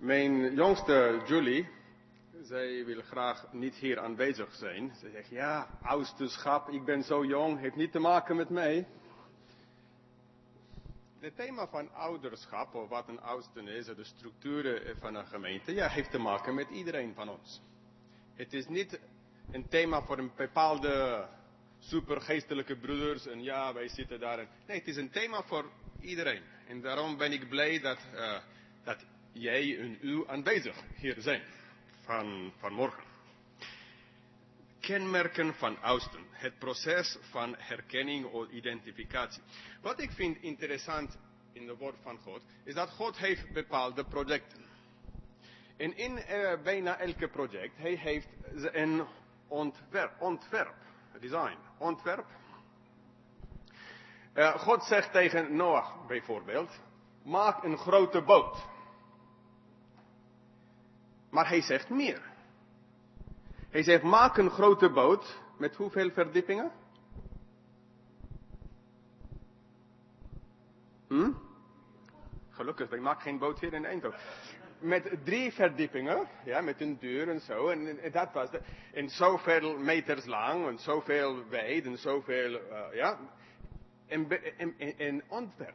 Mijn jongste Julie, zij wil graag niet hier aanwezig zijn. Ze zegt, ja, ouderschap, ik ben zo jong, heeft niet te maken met mij. Het thema van ouderschap, of wat een oudste is, de structuren van een gemeente, ja, heeft te maken met iedereen van ons. Het is niet een thema voor een bepaalde supergeestelijke broeders en ja, wij zitten daarin. Nee, het is een thema voor iedereen. En daarom ben ik blij dat jij en u aanwezig hier zijn vanmorgen. Kenmerken van oudsten. Het proces van herkenning of identificatie. Wat ik vind interessant in het woord van God, is dat God heeft bepaalde projecten. En in bijna elke project, hij heeft een ontwerp, design, ontwerp. God zegt tegen Noach bijvoorbeeld, maak een grote boot. Maar hij zegt meer. Hij zegt, maak een grote boot met hoeveel verdiepingen? Gelukkig, wij maken geen boot hier in Eindhoven. Met 3 verdiepingen, ja, met een deur en zo. En dat was het. En zoveel meters lang, en zoveel wijd, en zoveel, ja. En ontwerp.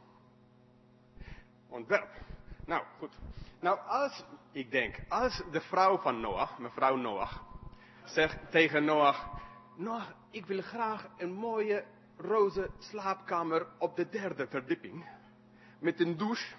Ontwerp. Nou, goed. Nou, als de vrouw van Noach, mevrouw Noach, zegt tegen Noach, Noach, ik wil graag een mooie roze slaapkamer op de 3e verdieping. Met een douche.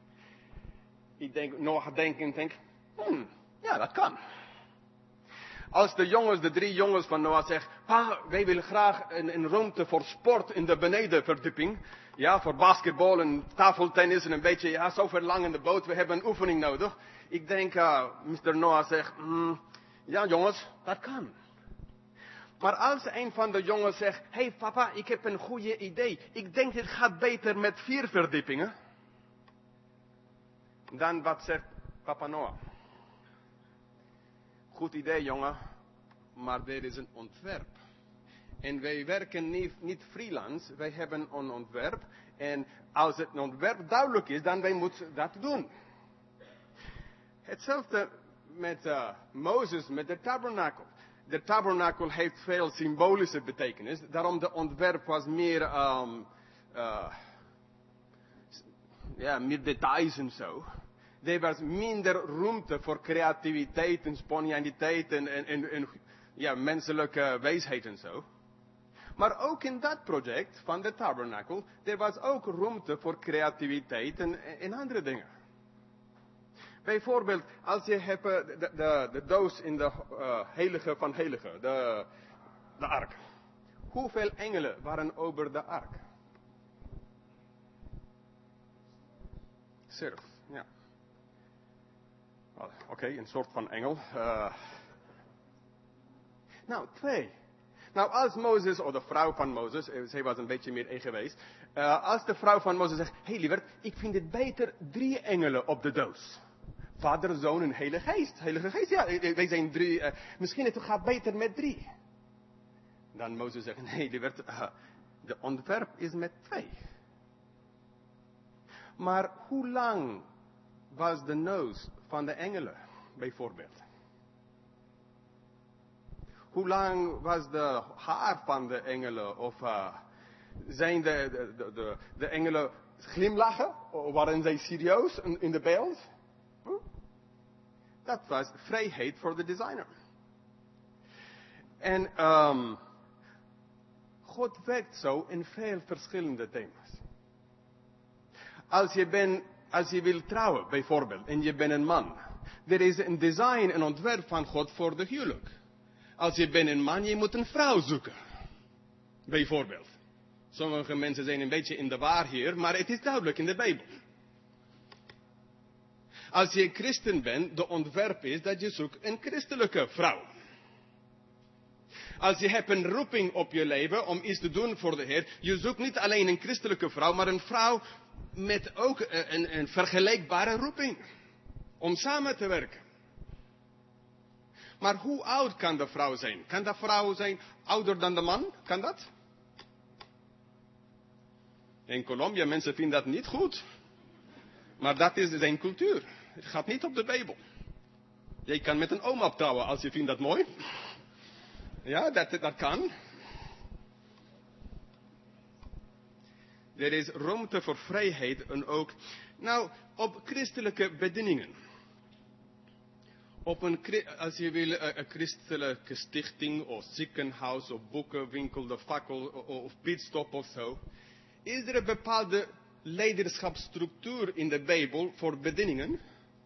Noach denkt, ja, dat kan. Als de 3 jongens van Noach zeggen, pa, wij willen graag een ruimte voor sport in de benedenverdieping. Ja, voor basketbal en tafeltennis en een beetje, ja, zoveel lang in de boot, we hebben een oefening nodig. Ik denk, Mr. Noach zegt, ja jongens, dat kan. Maar als een van de jongens zegt, hey papa, ik heb een goede idee. Ik denk het gaat beter met 4 verdiepingen. Dan wat zegt papa Noach? Goed idee jongen, maar er is een ontwerp. En wij werken niet freelance, wij hebben een ontwerp. En als het ontwerp duidelijk is, dan wij moeten dat doen. Hetzelfde met Mozes, met de tabernakel. De tabernakel heeft veel symbolische betekenis. Daarom de ontwerp was meer, meer details en zo. Er was minder ruimte voor creativiteit en spontaniteit en menselijke wijsheid en zo. Maar ook in dat project van de tabernakel, er was ook ruimte voor creativiteit en andere dingen. Bijvoorbeeld, als je hebt de doos in de heilige van heiligen, de ark. Hoeveel engelen waren over de ark? Serf, ja. Oké, een soort van engel. 2. Nou, als Mozes, of de vrouw van Mozes, zij was een beetje meer geweest. Als de vrouw van Mozes zegt, hey lieverd, ik vind het beter 3 engelen op de doos. Vader, Zoon en Heilige Geest. Heilige Geest, ja, wij zijn 3. Misschien het gaat beter met 3. Dan Mozes zegt, nee lieverd, de ontwerp is met 2. Maar hoe lang was de neus van de engelen, bijvoorbeeld? Hoe lang was de haar van de engelen? Of zijn de engelen glimlachen? Of waren zij serieus in de beeld? Dat was vrijheid voor de designer. En God werkt zo in veel verschillende thema's. Als je wil trouwen, bijvoorbeeld, en je bent een man. Er is een design, een ontwerp van God voor de huwelijk. Als je bent een man, je moet een vrouw zoeken. Bijvoorbeeld. Sommige mensen zijn een beetje in de war hier, maar het is duidelijk in de Bijbel. Als je christen bent, de ontwerp is dat je zoekt een christelijke vrouw. Als je hebt een roeping op je leven om iets te doen voor de Heer, je zoekt niet alleen een christelijke vrouw, maar een vrouw met ook een vergelijkbare roeping. Om samen te werken. Maar hoe oud kan de vrouw zijn? Kan de vrouw zijn ouder dan de man? Kan dat? In Colombia, mensen vinden dat niet goed. Maar dat is zijn cultuur. Het gaat niet op de Bijbel. Je kan met een oma trouwen als je vindt dat mooi. Ja, dat kan. Er is ruimte voor vrijheid en ook, op christelijke bedieningen. Als je wil, een christelijke stichting, of ziekenhuis, of boekenwinkel, de fakkel, of pitstop of zo. Is er een bepaalde leiderschapsstructuur in de Bijbel voor bedieningen?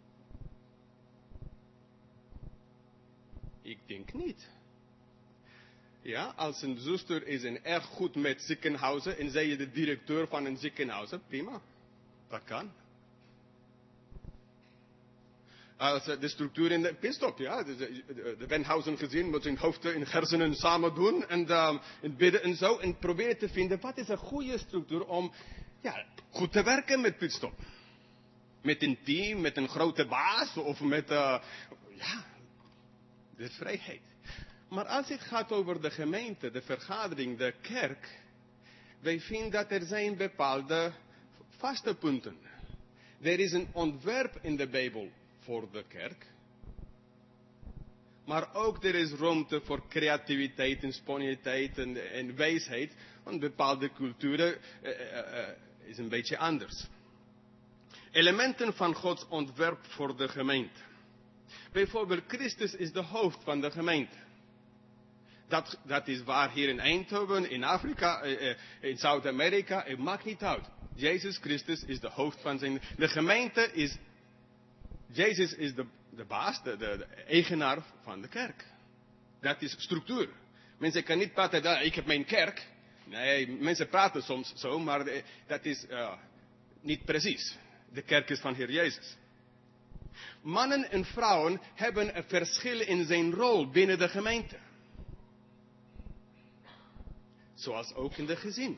Ik denk niet. Ja, als een zuster is erg goed met ziekenhuizen en zij is de directeur van een ziekenhuis, prima. Dat kan. Als de structuur in de pitstop, ja. De Wenhausen gezin moet zijn hoofd en hersenen samen doen en bidden en zo. En proberen te vinden wat is een goede structuur om goed te werken met pitstop. Met een team, met een grote baas of met, de vrijheid. Maar als het gaat over de gemeente, de vergadering, de kerk. Wij vinden dat er zijn bepaalde vaste punten. Er is een ontwerp in de Bijbel voor de kerk. Maar ook er is ruimte voor creativiteit en spontaniteit en wijsheid. Want bepaalde culturen is een beetje anders. Elementen van Gods ontwerp voor de gemeente. Bijvoorbeeld Christus is de hoofd van de gemeente. Dat is waar hier in Eindhoven, in Afrika, in Zuid-Amerika. Het maakt niet uit. Jezus Christus is de hoofd van zijn... De gemeente is... Jezus is de baas, de eigenaar van de kerk. Dat is structuur. Mensen kunnen niet praten, ik heb mijn kerk. Nee, mensen praten soms zo, maar dat is niet precies. De kerk is van Heer Jezus. Mannen en vrouwen hebben een verschil in zijn rol binnen de gemeente. Zoals ook in de gezin.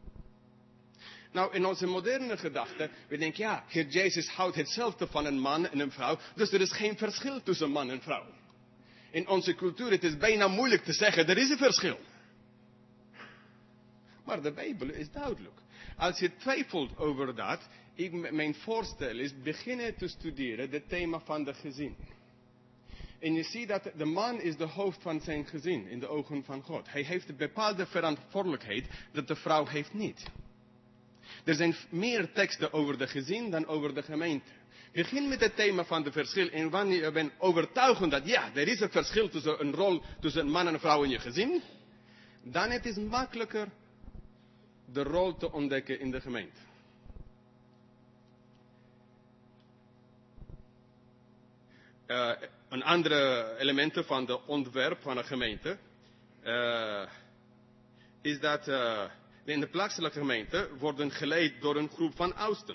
In onze moderne gedachte, we denken, Heer Jezus houdt hetzelfde van een man en een vrouw, dus er is geen verschil tussen man en vrouw. In onze cultuur, het is bijna moeilijk te zeggen, er is een verschil. Maar de Bijbel is duidelijk. Als je twijfelt over dat, mijn voorstel is beginnen te studeren het thema van de gezin. En je ziet dat de man is de hoofd van zijn gezin in de ogen van God. Hij heeft een bepaalde verantwoordelijkheid dat de vrouw heeft niet. Er zijn meer teksten over de gezin dan over de gemeente. Begin met het thema van de verschil. En wanneer je bent overtuigd dat er is een verschil tussen een rol tussen een man en een vrouw in je gezin. Dan het is makkelijker de rol te ontdekken in de gemeente. Een andere element van de ontwerp van een gemeente is dat in de plaatselijke gemeente worden geleid door een groep van oudsten.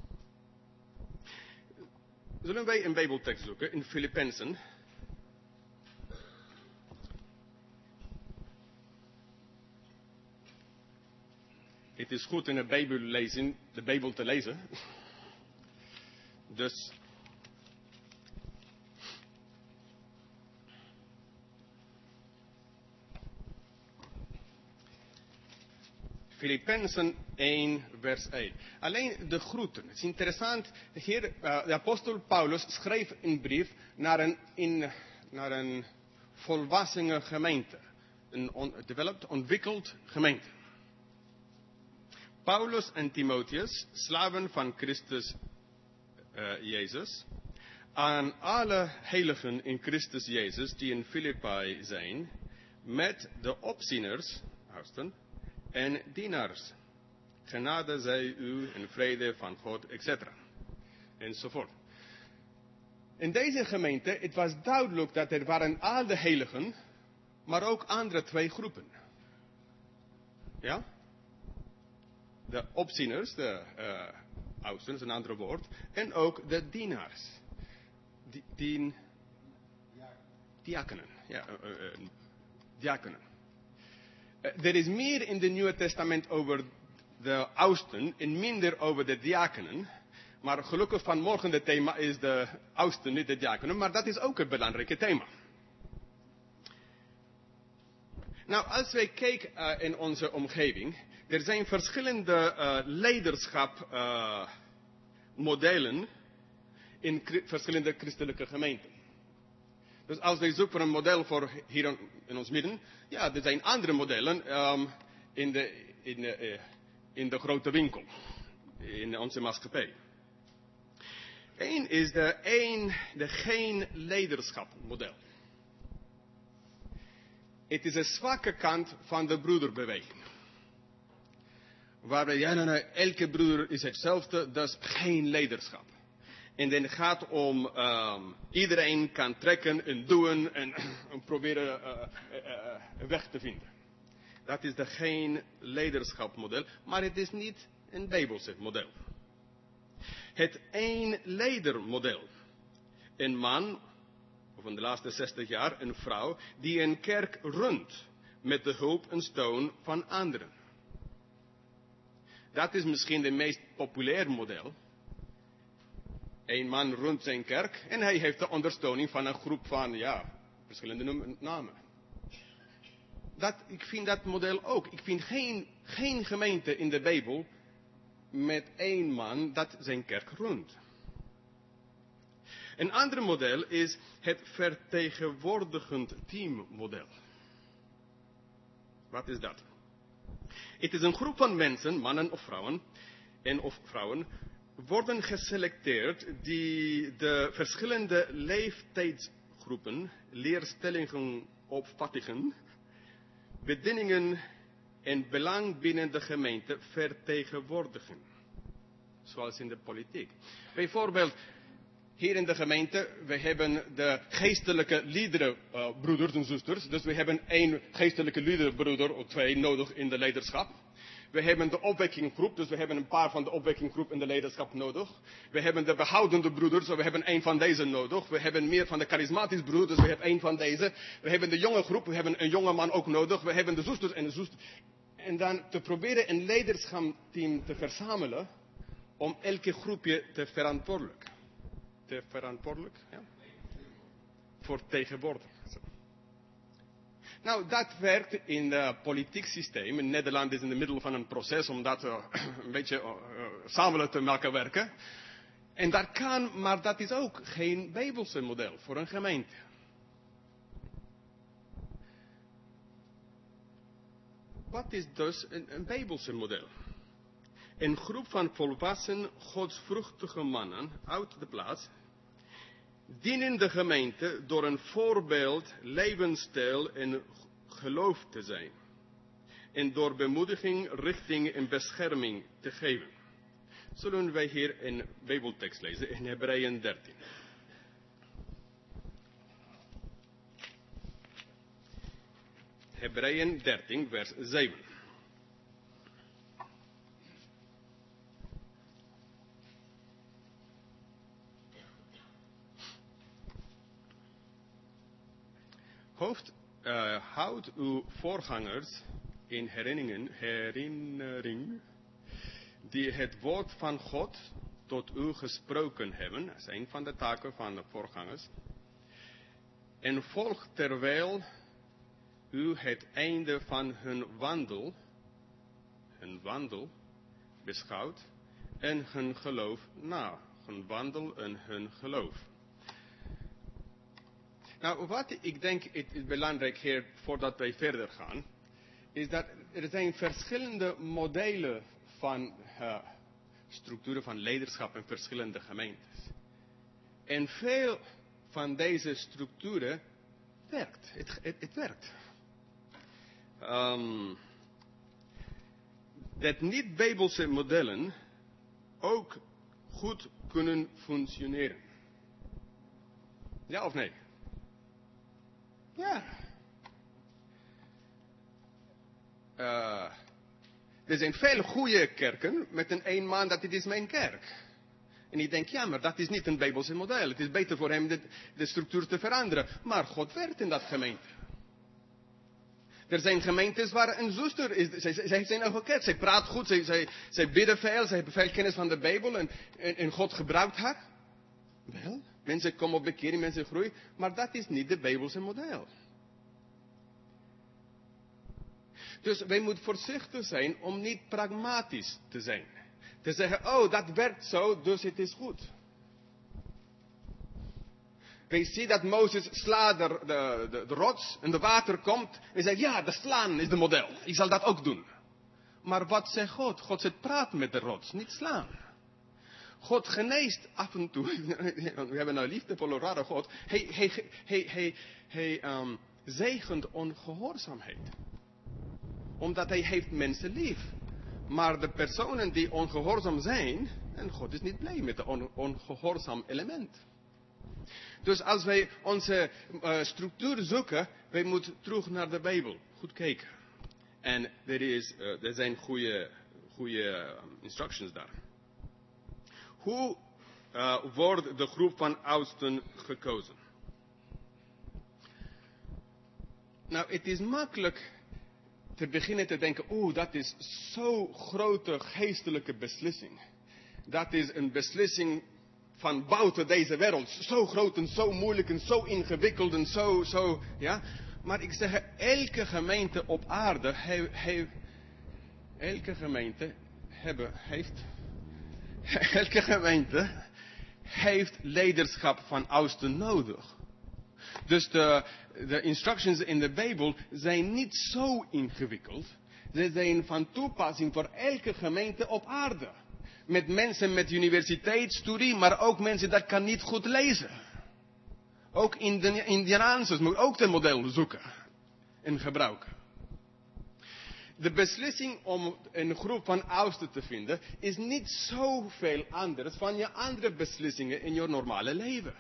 Zullen wij een Bijbeltekst zoeken in Filippenzen? Het is goed in de Bijbel te lezen. Dus Filippenzen 1 vers 1. Alleen de groeten. Het is interessant. De apostel Paulus schreef een brief naar een volwassen gemeente. Een ontwikkeld gemeente. Paulus en Timotheus, slaven van Christus Jezus, aan alle heiligen in Christus Jezus die in Filippi zijn, met de opzieners, en dienaars. Genade zij u en vrede van God, etc. Enzovoort. In deze gemeente, het was duidelijk dat er waren al de heiligen, maar ook andere twee groepen. Ja? De opzieners, de oudsten, is een ander woord, en ook de dienaars. Diakenen. Ja, diakenen. Er is meer in het Nieuwe Testament over de oudsten en minder over de diakenen. Maar gelukkig vanmorgen het thema is de oudsten, niet de diakenen. Maar dat is ook een belangrijk thema. Als wij kijken in onze omgeving. Er zijn verschillende leiderschapmodellen in verschillende christelijke gemeenten. Dus als wij zoeken voor een model voor hier in ons midden, ja, er zijn andere modellen in de grote winkel, in onze maatschappij. Eén is de geen leiderschap model. Het is een zwakke kant van de broederbeweging. Waarbij, elke broeder is hetzelfde, dus geen leiderschap. En dan gaat om, iedereen kan trekken en doen en proberen een weg te vinden. Dat is de geen leiderschapmodel, maar het is niet een Bijbelse model. Het één leidermodel. Een man, of in de laatste 60 jaar een vrouw, die een kerk runt met de hulp en steun van anderen. Dat is misschien het meest populair model. Een man runt zijn kerk en hij heeft de ondersteuning van een groep van, verschillende namen. Ik vind dat model ook. Ik vind geen gemeente in de Bijbel met één man dat zijn kerk runt. Een ander model is het vertegenwoordigend teammodel. Wat is dat? Het is een groep van mensen, mannen of vrouwen, worden geselecteerd die de verschillende leeftijdsgroepen, leerstellingen opvattingen, bedieningen en belang binnen de gemeente vertegenwoordigen. Zoals in de politiek. Bijvoorbeeld, hier in de gemeente, we hebben de geestelijke liederenbroeders en zusters. Dus we hebben één geestelijke liederenbroeder of twee nodig in de leiderschap. We hebben de opwekkinggroep, dus we hebben een paar van de opwekkinggroep in de leiderschap nodig. We hebben de behoudende broeders, dus we hebben één van deze nodig. We hebben meer van de charismatische broeders, dus we hebben één van deze. We hebben de jonge groep, we hebben een jonge man ook nodig. We hebben de zusters en de zusters. En dan te proberen een leiderschapsteam te verzamelen om elke groepje te verantwoordelijk. Voor tegenwoordig. Nou, dat werkt in het politiek systeem. In Nederland is in het middel van een proces om dat een beetje samen te maken werken. En dat kan, maar dat is ook geen Bijbelse model voor een gemeente. Wat is dus een Bijbelse model? Een groep van volwassen, godsvruchtige mannen uit de plaats dienen de gemeente door een voorbeeld, levensstijl en geloof te zijn. En door bemoediging, richting en bescherming te geven. Zullen wij hier een Bijbeltekst lezen in Hebreeën 13. Hebreeën 13, vers 7. Houd uw voorgangers in herinnering, die het woord van God tot u gesproken hebben. Dat is een van de taken van de voorgangers. En volg terwijl u het einde van hun wandel beschouwt en hun geloof hun wandel en hun geloof. Nou, wat ik denk is belangrijk hier, voordat wij verder gaan, is dat er zijn verschillende modellen van structuren van leiderschap in verschillende gemeentes. En veel van deze structuren werkt. Het werkt. Dat niet-Bijbelse modellen ook goed kunnen functioneren. Ja of nee? Ja. Er zijn veel goede kerken met een man dat dit is mijn kerk. En ik denk, ja, maar dat is niet een Bijbelse model. Het is beter voor hem de structuur te veranderen. Maar God werkt in dat gemeente. Er zijn gemeentes waar een zuster is. Zij heeft zijn eigen kerk. Zij praat goed. Zij bidden veel. Zij hebben veel kennis van de Bijbel. En God gebruikt haar. Wel, mensen komen op bekering, mensen groeien. Maar dat is niet de Bijbelse model. Dus wij moeten voorzichtig zijn om niet pragmatisch te zijn. Te zeggen, oh, dat werkt zo, dus het is goed. Wij zien dat Mozes slaat de rots en de water komt. En zegt, ja, de slaan is de model. Ik zal dat ook doen. Maar wat zegt God? God zegt, praat met de rots, niet slaan. God geneest af en toe. We hebben een liefdevolle, rare God. Hij zegent ongehoorzaamheid. Omdat hij heeft mensen lief. Maar de personen die ongehoorzaam zijn, en God is niet blij met de ongehoorzaam element. Dus als wij onze structuur zoeken, wij moeten terug naar de Bijbel. Goed kijken. En er zijn goede instructions daar. Hoe wordt de groep van oudsten gekozen? Nou, het is makkelijk te beginnen te denken, dat is zo'n grote geestelijke beslissing. Dat is een beslissing van buiten deze wereld. Zo groot en zo moeilijk en zo ingewikkeld en zo, ja. Maar ik zeg, elke gemeente op aarde heeft leiderschap van oudsten nodig. Dus de instructions in de Bijbel zijn niet zo ingewikkeld. Ze zijn van toepassing voor elke gemeente op aarde. Met mensen met universiteitsstudie, maar ook mensen dat kan niet goed lezen. Ook Indianaanse moet ook de model zoeken en gebruiken. De beslissing om een groep van oudsten te vinden is niet zoveel anders van je andere beslissingen in je normale leven.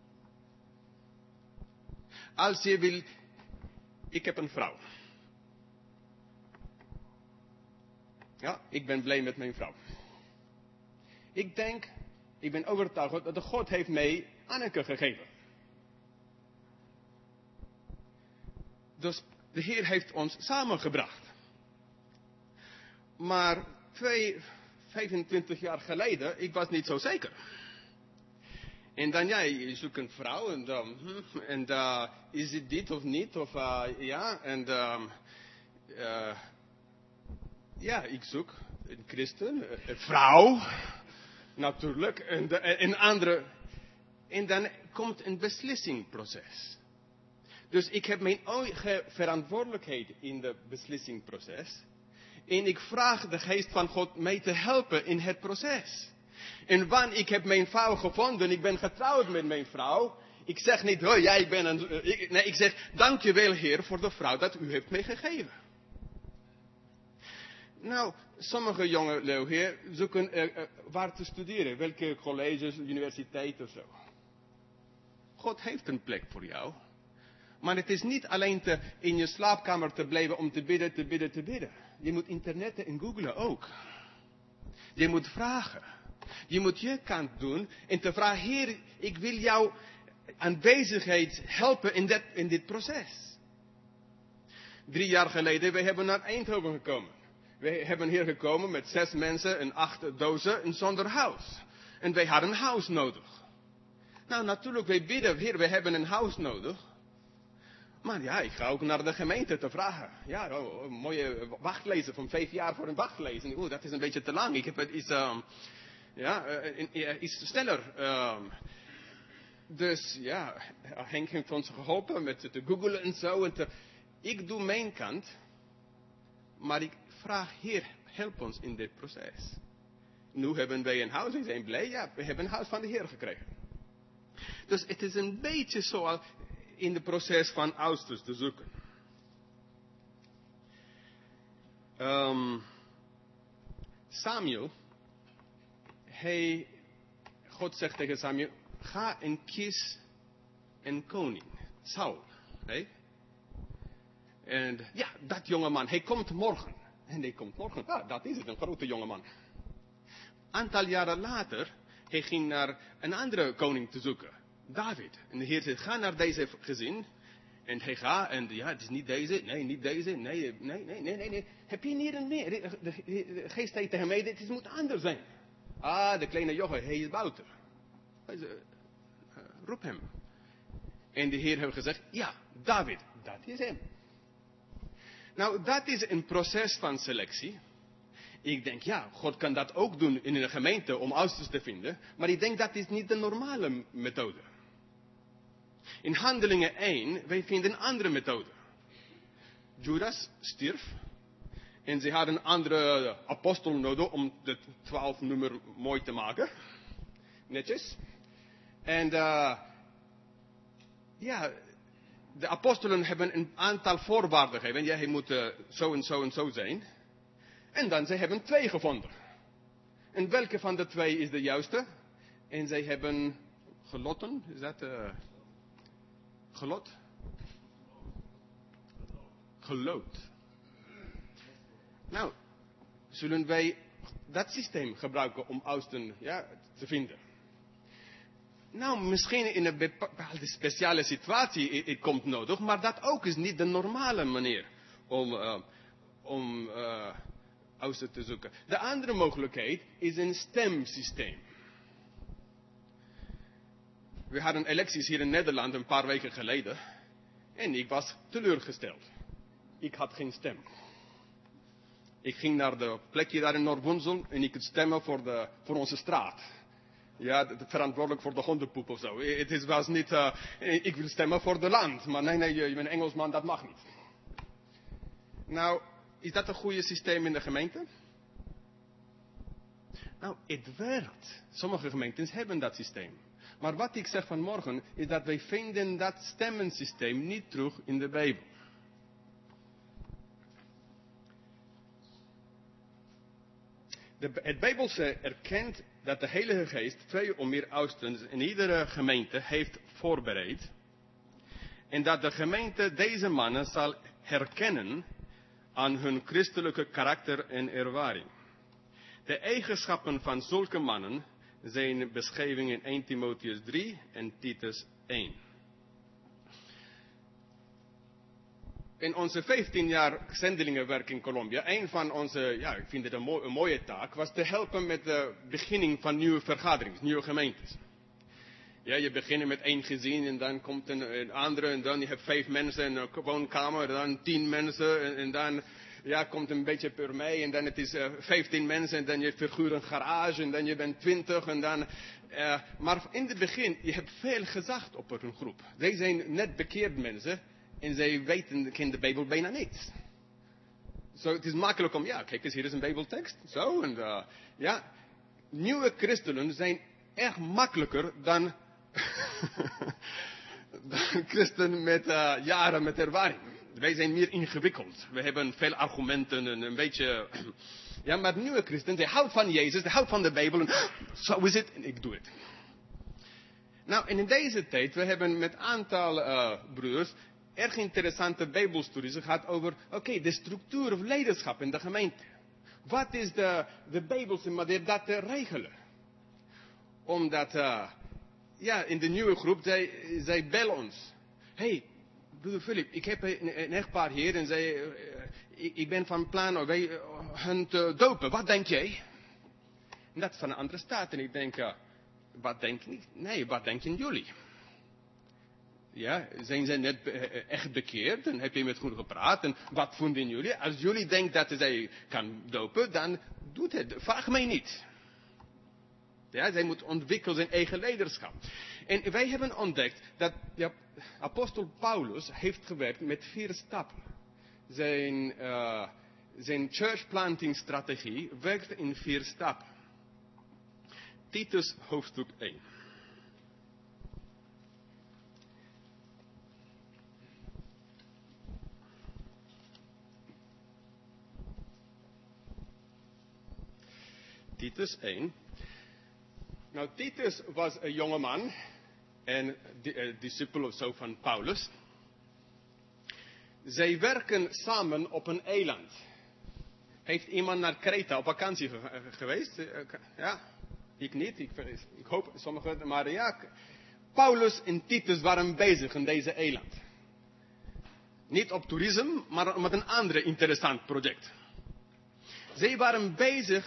Als je wil, ik heb een vrouw. Ja, ik ben blij met mijn vrouw. Ik ben overtuigd dat de God heeft mij Anneke gegeven. Dus de Heer heeft ons samengebracht. Maar 25 jaar geleden, ik was niet zo zeker. En dan, je zoekt een vrouw en is het dit of niet? Of ja, en ik zoek een christen, een vrouw, natuurlijk, en andere. En dan komt een beslissingsproces. Dus ik heb mijn eigen verantwoordelijkheid in het beslissingsproces. En ik vraag de geest van God mij te helpen in het proces. En wanneer ik heb mijn vrouw gevonden, ik ben getrouwd met mijn vrouw. Ik zeg niet, jij bent een... Nee, ik zeg, dankjewel Heer voor de vrouw dat u heeft mij gegeven. Nou, sommige jonge heer zoeken waar te studeren. Welke colleges, universiteit of zo. God heeft een plek voor jou. Maar het is niet alleen in je slaapkamer te blijven om te bidden. Je moet internetten en googlen ook. Je moet vragen. Je moet je kant doen en te vragen, Heer, ik wil jou aanwezigheid helpen in dit proces. 3 jaar geleden, wij hebben naar Eindhoven gekomen. Wij hebben hier gekomen met 6 mensen en 8 dozen en zonder huis. En wij hadden een huis nodig. Nou, natuurlijk, wij bidden, Heer, wij hebben een huis nodig. Maar ja, ik ga ook naar de gemeente te vragen. Ja, een mooie wachtlijst van 5 jaar voor een wachtlijst. Dat is een beetje te lang. Ik heb het iets sneller. Dus ja, Henk heeft ons geholpen met te googlen en zo. Ik doe mijn kant. Maar ik vraag, Heer, help ons in dit proces. Nu hebben wij een huis, we zijn blij. Ja, we hebben een huis van de Heer gekregen. Dus het is een beetje zo in het proces van oudsten te zoeken. Samuel, God zegt tegen Samuel, ga en kies een koning, Saul. Hey? En ja, dat jongeman, hij komt morgen. En hij komt morgen, dat is het, een grote jongeman. Aantal jaren later, hij ging naar een andere koning te zoeken. David. En de Heer zegt, ga naar deze gezin. En hij gaat, en ja, het is niet deze, nee, niet deze, nee. Heb je niet een meer? De geest zei tegen mij, het moet anders zijn. De kleine jongen, hij is buiten. Roep hem. En de Heer heeft gezegd, ja, David, dat is hem. Nou, dat is een proces van selectie. Ik denk, ja, God kan dat ook doen in een gemeente om oudsten te vinden. Maar ik denk, dat is niet de normale methode. In Handelingen 1, wij vinden een andere methode. Judas stierf. En ze hadden een andere apostel nodig om de 12 nummer mooi te maken. Netjes. En de apostelen hebben een aantal voorwaarden gegeven. Ja, hij moet zo en zo en zo zijn. En dan, ze hebben 2 gevonden. En welke van de 2 is de juiste? En zij hebben geloten, is dat gelot? Geloot. Nou, zullen wij dat systeem gebruiken om oudsten te vinden? Nou, misschien in een bepaalde speciale situatie het komt nodig, maar dat ook is niet de normale manier om oudsten te zoeken. De andere mogelijkheid is een stemsysteem. We hadden electies hier in Nederland een paar weken geleden en ik was teleurgesteld. Ik had geen stem. Ik ging naar de plekje daar in Noord-Woensel en ik could stemmen voor onze straat. Ja, verantwoordelijk voor de hondenpoep of zo. Het was niet, ik wil stemmen voor de land. Maar nee, je bent Engelsman, dat mag niet. Nou, is dat een goede systeem in de gemeente? Nou, het werkt. Sommige gemeentes hebben dat systeem. Maar wat ik zeg vanmorgen, is dat wij vinden dat stemmensysteem niet terug in de Bijbel. Het Bijbelse erkent dat de Heilige Geest 2 of meer oudsten in iedere gemeente heeft voorbereid. En dat de gemeente deze mannen zal herkennen aan hun christelijke karakter en ervaring. De eigenschappen van zulke mannen zijn beschreven in 1 Timotheus 3 en Titus 1. In onze 15 jaar zendelingenwerk in Colombia, een van onze, ik vind het een mooie taak, was te helpen met de beginning van nieuwe vergaderingen, nieuwe gemeentes. Ja, je begint met 1 gezin en dan komt een andere en dan je hebt 5 mensen in een woonkamer, en dan 10 mensen en dan komt een beetje per mei en dan het is 15 mensen en dan je verhuurt een garage en dan je bent 20 en dan... maar in het begin, je hebt veel gezag op een groep. Zij zijn net bekeerd mensen. En zij kennen de Bijbel bijna niet. Zo, het is makkelijk om, kijk eens, hier is een Bijbeltekst. Zo, en nieuwe christenen zijn erg makkelijker dan, dan christenen met jaren met ervaring. Wij zijn meer ingewikkeld. We hebben veel argumenten en een beetje... maar nieuwe christenen, zij houden van Jezus, zij houden van de Bijbel. En zo is het, en ik doe het. Nou, en in deze tijd, we hebben met een aantal broers... erg interessante bijbelstudies gehad over, de structuur of leiderschap in de gemeente. Wat is de bijbelse manier dat te regelen? Omdat, in de nieuwe groep, zij bellen ons. Hey, broeder Philip, ik heb een echtpaar hier en ik ben van plan om hen te dopen. Wat denk jij? En dat is van een andere staat. En ik denk, wat denken jullie? Ja, zijn ze net echt bekeerd? En heb je met hun gepraat? En wat vonden jullie? Als jullie denken dat zij kan dopen, dan doet het. Vraag mij niet. Ja, zij moet ontwikkelen zijn eigen leiderschap. En wij hebben ontdekt dat apostel Paulus heeft gewerkt met 4 stappen. Zijn church planting strategie werkt in 4 stappen. Titus hoofdstuk 1. Titus 1. Nou, Titus was een jonge man en discipel of zo van Paulus. Zij werken samen op een eiland. Heeft iemand naar Kreta op vakantie geweest? Ja, ik niet. Ik hoop sommigen, maar Paulus en Titus waren bezig in deze eiland. Niet op toerisme, maar met een ander interessant project. Zij waren bezig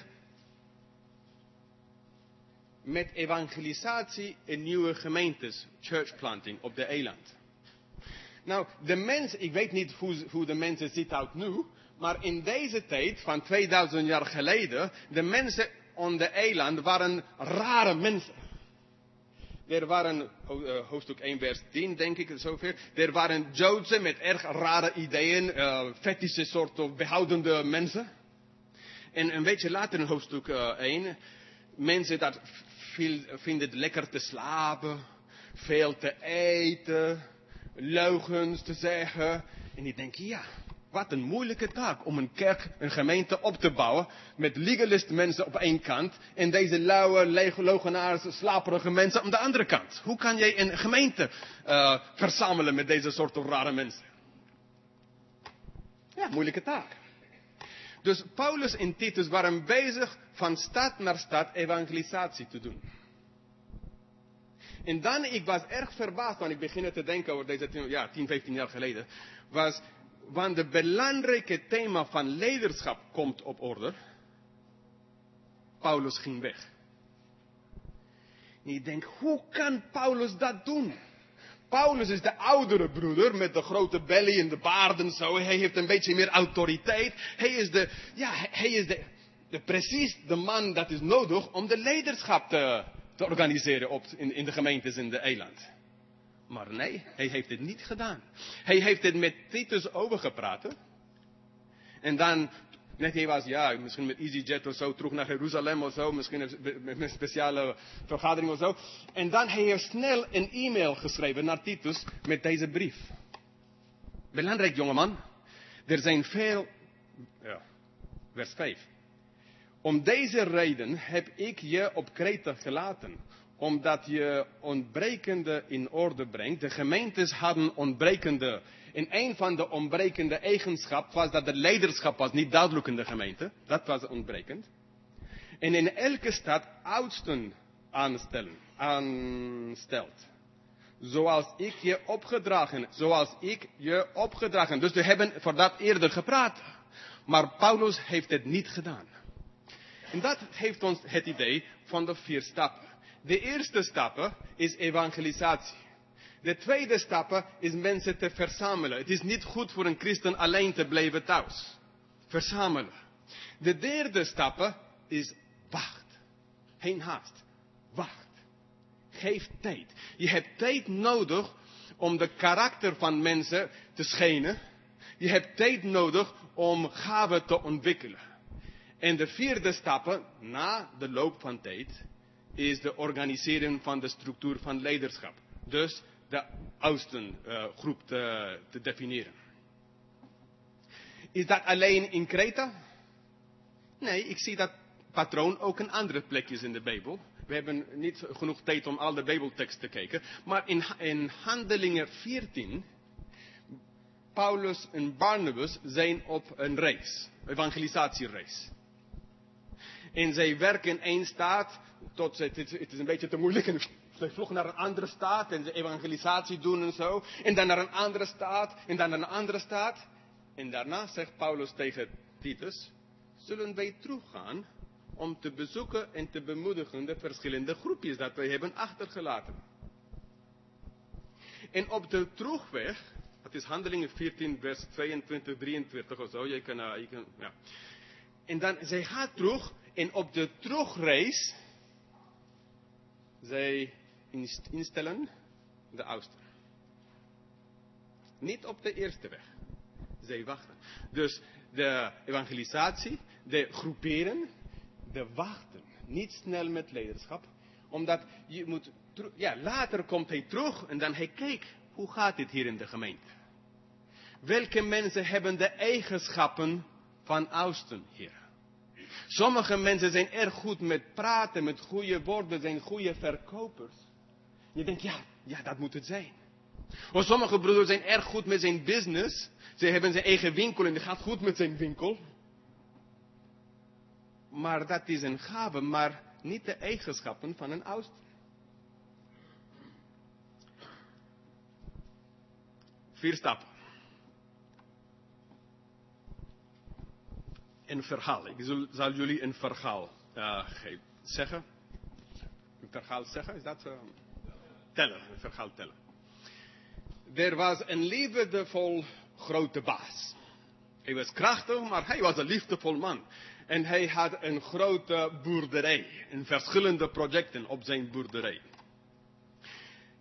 met evangelisatie in nieuwe gemeentes, church planting op de eiland. Nou, de mensen, ik weet niet hoe de mensen zitten uit nu, maar in deze tijd van 2000 jaar geleden, de mensen op de eiland waren rare mensen. Er waren, hoofdstuk 1 vers 10 denk ik, zover. Er waren Joodse met erg rare ideeën, fetische soort of behoudende mensen. En een beetje later in hoofdstuk 1, mensen dat vinden het lekker te slapen, veel te eten, leugens te zeggen. En die denken, ja, wat een moeilijke taak om een kerk, een gemeente op te bouwen met legalist mensen op één kant en deze luie, leugenaars, slaperige mensen aan de andere kant. Hoe kan jij een gemeente verzamelen met deze soort rare mensen? Ja, moeilijke taak. Dus Paulus en Titus waren bezig van stad naar stad evangelisatie te doen. En dan, ik was erg verbaasd, want ik begon te denken over deze 10, 15 jaar geleden. Want het belangrijke thema van leiderschap komt op orde. Paulus ging weg. En ik denk, hoe kan Paulus dat doen? Paulus is de oudere broeder met de grote belly en de baard en zo. Hij heeft een beetje meer autoriteit. Hij is precies de man dat is nodig om de leiderschap te organiseren in de gemeentes in de eiland. Maar nee, hij heeft het niet gedaan. Hij heeft het met Titus overgepraat. En dan, net hij was, misschien met EasyJet of zo, terug naar Jeruzalem of zo. Misschien met een speciale vergadering of zo. En dan hij heeft snel een e-mail geschreven naar Titus met deze brief. Belangrijk, jongeman. Er zijn veel, vers 5. Om deze reden heb ik je op Kreta gelaten. Omdat je ontbrekende in orde brengt. De gemeentes hadden ontbrekende. En een van de ontbrekende eigenschappen was dat de leiderschap was niet duidelijk in de gemeente. Dat was ontbrekend. En in elke stad oudsten aanstelt. Zoals ik je opgedragen. Dus we hebben voor dat eerder gepraat. Maar Paulus heeft het niet gedaan. En dat heeft ons het idee van de 4 stappen. De eerste stap is evangelisatie. De tweede stap is mensen te verzamelen. Het is niet goed voor een christen alleen te blijven thuis. Verzamelen. De derde stap is wacht. Geen haast. Wacht. Geef tijd. Je hebt tijd nodig om de karakter van mensen te schijnen. Je hebt tijd nodig om gaven te ontwikkelen. En de vierde stap, na de loop van tijd, is de organisering van de structuur van leiderschap. Dus de Oostengroep te definiëren. Is dat alleen in Kreta? Nee, ik zie dat patroon ook in andere plekjes in de Bijbel. We hebben niet genoeg tijd om al de Bijbelteksten te kijken. Maar in Handelingen 14, Paulus en Barnabas zijn op een reis, evangelisatiereis. En zij werken in één staat, het is een beetje te moeilijk. En zij vlogen naar een andere staat en ze evangelisatie doen en zo. En dan naar een andere staat en dan naar een andere staat. En daarna zegt Paulus tegen Titus, zullen wij teruggaan om te bezoeken en te bemoedigen de verschillende groepjes dat wij hebben achtergelaten. En op de terugweg, het is Handelingen 14 vers 22, 23 of zo. Ja. En dan, zij gaat terug en op de terugreis, zij instellen de oudsten. Niet op de eerste weg. Zij wachten. Dus de evangelisatie, de groeperen, de wachten. Niet snel met leiderschap. Omdat je moet, later komt hij terug en dan hij kijkt, hoe gaat dit hier in de gemeente? Welke mensen hebben de eigenschappen van oudsten hier? Sommige mensen zijn erg goed met praten, met goede woorden, zijn goede verkopers. Je denkt, ja, dat moet het zijn. Of sommige broeders zijn erg goed met zijn business. Ze hebben zijn eigen winkel en die gaat goed met zijn winkel. Maar dat is een gave, maar niet de eigenschappen van een oudste. Vier stappen. Een verhaal. Ik zal jullie een verhaal zeggen. Een verhaal zeggen, is dat? Tellen, een verhaal tellen. Er was een liefdevol grote baas. Hij was krachtig, maar hij was een liefdevol man. En hij had een grote boerderij. En verschillende projecten op zijn boerderij.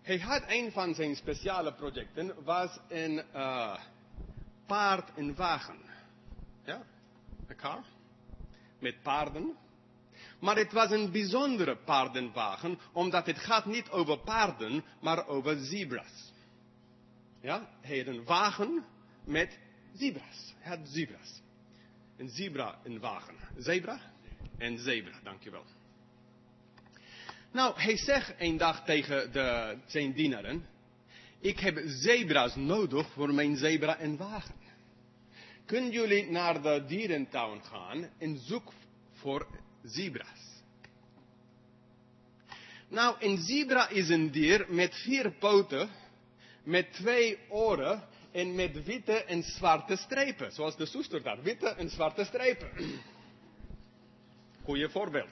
Hij had een van zijn speciale projecten, was een paard en wagen. Ja, een car met paarden. Maar het was een bijzondere paardenwagen, omdat het gaat niet over paarden, maar over zebras. Ja, hij had een wagen met zebras. Hij had zebras. Een zebra, een wagen. Zebra en zebra, dankjewel. Nou, hij zegt een dag tegen zijn dienaren: ik heb zebra's nodig voor mijn zebra en wagen. Kunnen jullie naar de dierentuin gaan en zoek voor zebra's? Nou, een zebra is een dier met 4 poten, met 2 oren en met witte en zwarte strepen. Zoals de zuster daar, witte en zwarte strepen. Goeie voorbeeld.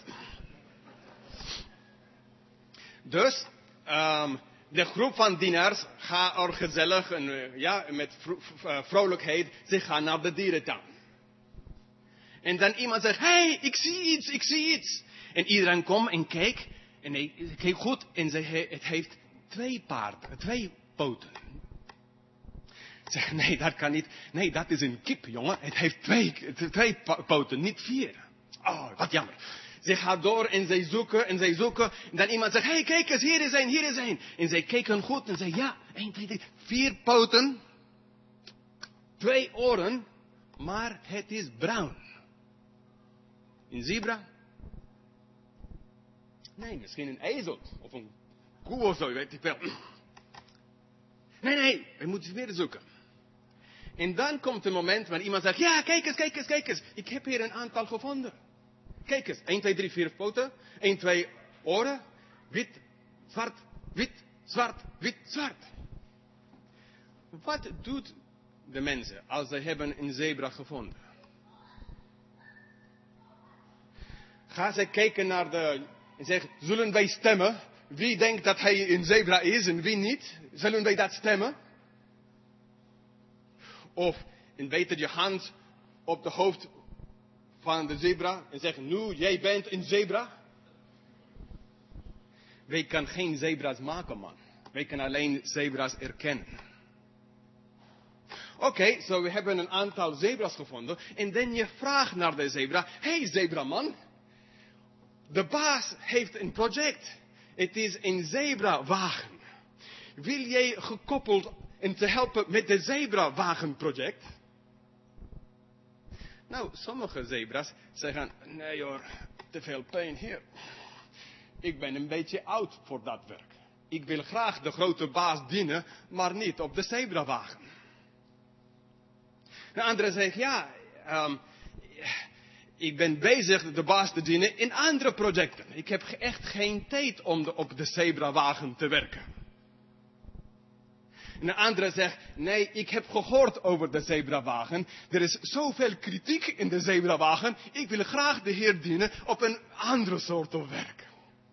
Dus, de groep van dienaars gaat er gezellig en met vrolijkheid, ze gaan naar de dierentuin. En dan iemand zegt: hey, ik zie iets. En iedereen komt en kijkt. En hij kijkt goed en het heeft 2 poten. Zeg, nee, dat kan niet. Nee, dat is een kip, jongen. Het heeft 2 poten, niet 4. Oh, wat jammer. Ze gaat door en zij zoeken. En dan iemand zegt: hey, kijk eens, hier is een. En zij kijken goed en zeggen: ja, 1, 2, 3, 4 poten. 2 oren. Maar het is bruin. Een zebra? Nee, misschien een ezel. Of een koe of zo, weet ik wel. Nee, we moeten weer zoeken. En dan komt het moment waar iemand zegt: ja, kijk eens. Ik heb hier een aantal gevonden. Kijk eens, 1, 2, 3, 4 poten. 1, 2 oren. Wit, zwart, wit, zwart, wit, zwart. Wat doet de mensen als ze hebben een zebra gevonden? Gaan ze kijken naar en zeggen: zullen wij stemmen? Wie denkt dat hij een zebra is en wie niet? Zullen wij dat stemmen? Of een beetje je hand op de hoofd van de zebra en zeggen: nu, jij bent een zebra? Wij kunnen geen zebra's maken, man. Wij kunnen alleen zebra's erkennen. Oké, zo we hebben een aantal zebra's gevonden. En dan je vraagt naar de zebra: hey zebraman, de baas heeft een project. Het is een zebrawagen. Wil jij gekoppeld en te helpen met het zebrawagenproject? Nou, sommige zebra's zeggen: nee hoor, te veel pijn hier. Ik ben een beetje oud voor dat werk. Ik wil graag de grote baas dienen, maar niet op de zebrawagen. De andere zegt: ja, ik ben bezig de baas te dienen in andere projecten. Ik heb echt geen tijd om op de zebrawagen te werken. En de andere zegt: nee, ik heb gehoord over de zebrawagen. Er is zoveel kritiek in de zebrawagen. Ik wil graag de Heer dienen op een andere soort werk.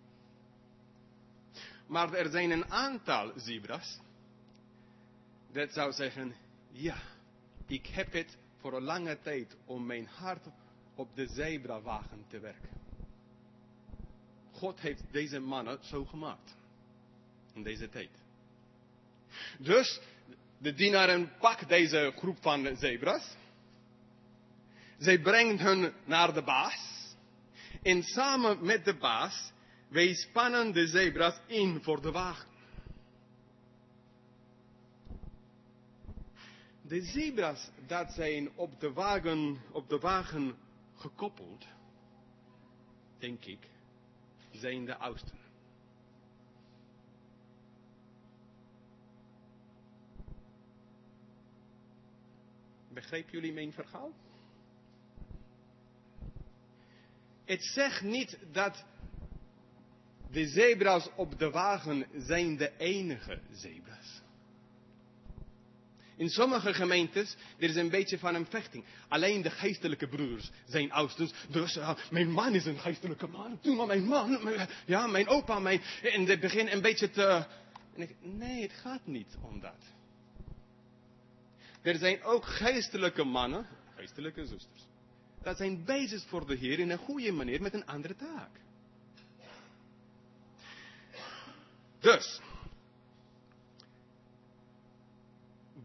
Maar er zijn een aantal zebra's dat zou zeggen: ja, ik heb het voor een lange tijd om mijn hart op de zebrawagen te werken. God heeft deze mannen zo gemaakt. In deze tijd. Dus de dienaren pakken deze groep van zebra's. Zij brengen hun naar de baas. En samen met de baas, wij spannen de zebra's in voor de wagen. De zebra's dat zijn op de wagen gekoppeld, denk ik, zijn de oudsten. Begrijpen jullie mijn verhaal? Het zegt niet dat de zebra's op de wagen zijn de enige zebra's. In sommige gemeentes, er is een beetje van een vechting. Alleen de geestelijke broers zijn oudstens. Dus mijn man is een geestelijke man. Toen maar mijn man, mijn opa, en ze beginnen een beetje te... Nee, het gaat niet om dat. Er zijn ook geestelijke mannen, geestelijke zusters. Dat zijn bezig voor de Heer in een goede manier met een andere taak. Dus,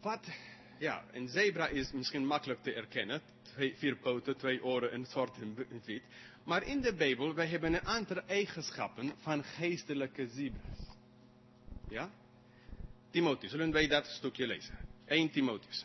een zebra is misschien makkelijk te herkennen. 4 poten, 2 oren en zwart en wit. Maar in de Bijbel, wij hebben een aantal eigenschappen van geestelijke zebra's. Ja? Timotheus, zullen wij dat stukje lezen? 1 Timotheus.